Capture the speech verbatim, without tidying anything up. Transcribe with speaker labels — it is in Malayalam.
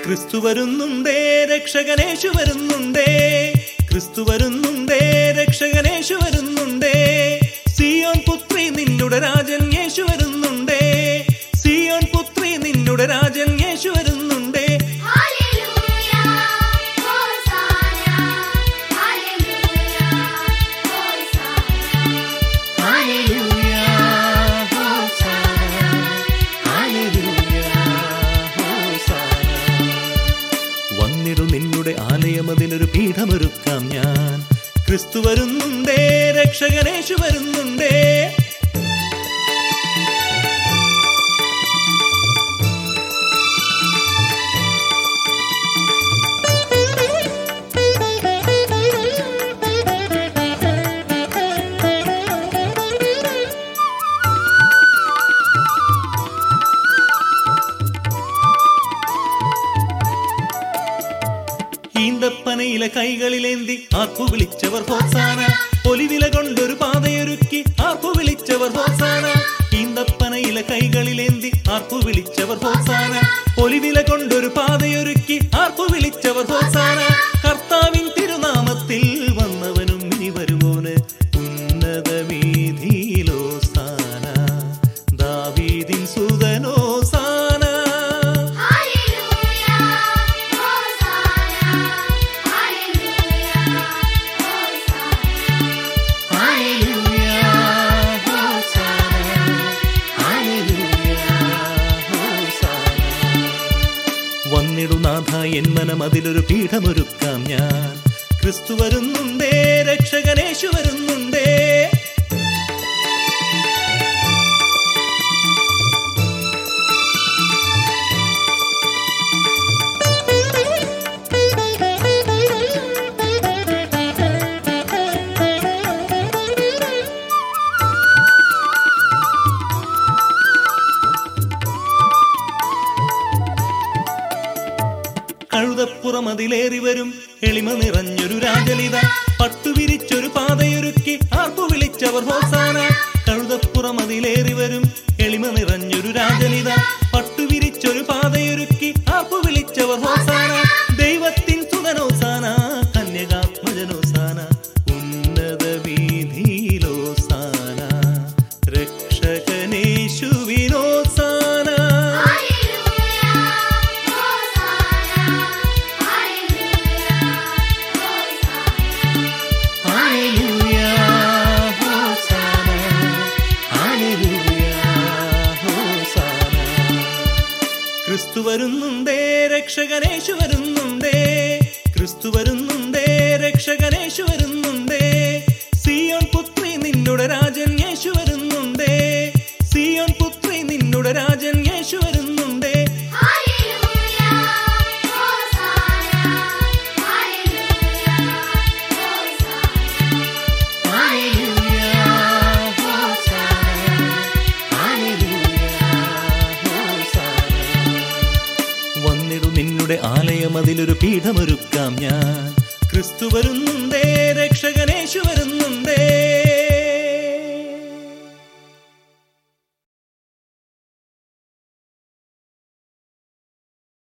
Speaker 1: ക്രിസ്തു വരുന്നുണ്ടേ, രക്ഷകനേശു വരുന്നുണ്ടേ, ക്രിസ്തു വരുന്നുണ്ടേ, രക്ഷകനേശു വരുന്നുണ്ടേ. സിയോൻ പുത്രി നിന്നുടെ രാജൻ യേശു വരുന്നുണ്ടേ, സിയോൻ പുത്രി നിന്നുടെ രാജൻ യേശു വരുന്നുണ്ടേ. വന്നിടു നിന്നുടെ ആലയമതിലൊരു പീഠമൊരുക്കാം ഞാൻ. ക്രിസ്തു വരുന്നുണ്ടേ, രക്ഷകനേശു വരുന്നുണ്ടേ. ഈന്തപ്പനയിലെ കൈകളിലേന്തി ആർപ്പു വിളിച്ചവർ ഹോസാന, ഒലിവില കൊണ്ടൊരു പാതയൊരുക്കി ആർപ്പു വിളിച്ചവർ ഹോസാന. ഈന്തപ്പനയിലെ കൈകളിലേന്തി ആർപ്പു വിളിച്ചവർ ഹോസാന, ഒലിവില കൊണ്ടൊരു പാതയൊരുക്കി ആർപ്പു വിളിച്ചവർ ഹോസാന. കർത്താവിൻ തിരുനാമത്തിൽ വന്നവനും ഇനി വരുവോന് ഉന്നത വീഥിയിലോസാന, ദാവീദിൻ സുതനോസാന. വന്നിടുനാഥ എൻ മനം അതിലൊരു പീഠമൊരുക്കാം ഞാൻ. ക്രിസ്തു വരുന്നുണ്ടേ, രക്ഷകനേശു വരുന്നുണ്ടേ. കഴുതപ്പുറം അതിലേറി വരും എളിമ നിറഞ്ഞൊരു രാജലിത, പട്ടുവിരിച്ചൊരു പാതയൊരുക്കി ആർപ്പു വിളിച്ചവർ ഹോസാന. കഴുതപ്പുറം അതിലേറി വരും എളിമ നിറഞ്ഞൊരു രാജലിത, പട്ടുവിരിച്ചൊരു പാതയൊരുക്കി ആർപ്പു വിളിച്ചവർ ഹോസാന. ദൈവത്തിൻ സുതനോസാന, കന്യകാത്മജനോസാന, ഉന്നത വീഥിയിലോസാന, രക്ഷകനേശുവിനോസാന. ക്രിസ്തു വരുന്നുണ്ടേ, രക്ഷകനേശു വരുന്നുണ്ടേ, ക്രിസ്തു വരുന്നുണ്ടേ, രക്ഷകനേശു വരുന്നുണ്ടേ. സിയോൻ പുത്രി നിന്നുടെ രാജൻ യേശു വരുന്നുണ്ടേ, സിയോൻ പുത്രി നിന്നുടെ രാജൻ യേശു വരുന്നുണ്ടേ. വന്നിടു നിന്നുടെ ആലയം അതിലൊരു പീഠമൊരുക്കാം ഞാൻ. ക്രിസ്തു വരുന്നുണ്ടേ, രക്ഷകനേശു വരുന്നുണ്ടേ.